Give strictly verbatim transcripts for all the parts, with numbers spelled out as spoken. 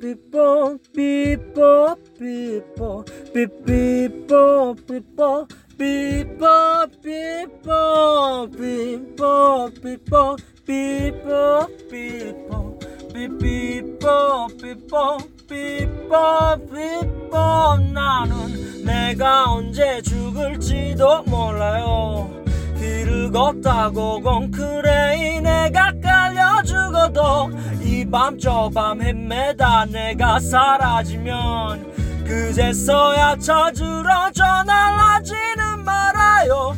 삐뽀 삐뽀 삐뽀 삐삐뽀 삐뽀 삐뽀 삐뽀 삐뽀 삐뽀 삐뽀 삐뽀 삐삐뽀 삐뽀 삐뽀 삐뽀 나는 내가 언제 죽을지도 몰라요. 길을 걷다고 konkr레이 내가 깔려 죽어도 이 밤 저 밤 헤매다 내가 사라지면 그제서야 찾으러 전화하지는 말아요.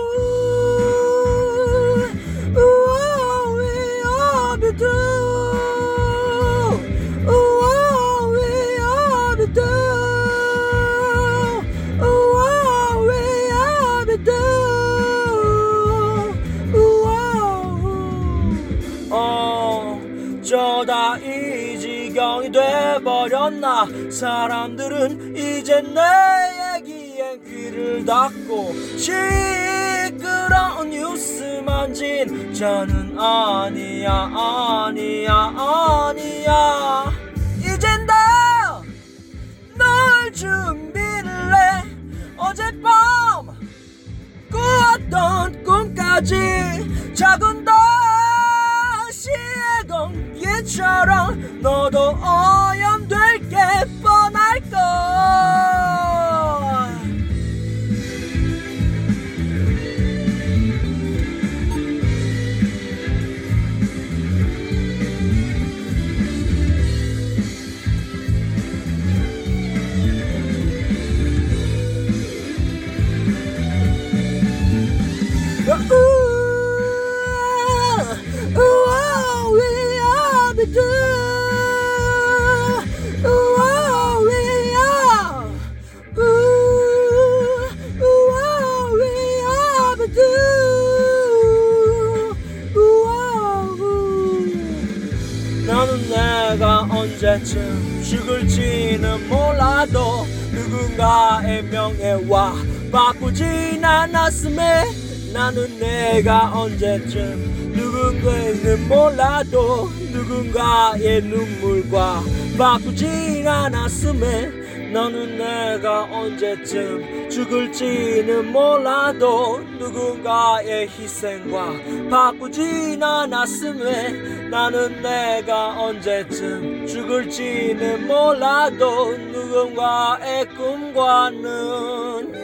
어쩌다 이 지경이 돼버렸나. 사람들은 이제 내 얘기에 귀를 닫고 시끄러운 뉴스만 진짜는 아니야 아니야 아니야. 이젠 다 널 준비를 해. 어젯밤 꾸었던 꿈까지 작은 도시의 공기처럼 너도 오염될 게 뻔할걸. 나는 내가 언제쯤 죽을지는 몰라도 누군가의 명예와 바꾸진 않았음에. 나는 내가 언제쯤 누군가는 몰라도 누군가의 눈물과 바꾸진 않았음에. 너는 내가 언제쯤 죽을지는 몰라도 누군가의 희생과 바꾸진 않았음에. 나는 내가 언제쯤 죽을지는 몰라도 누군가의 꿈과는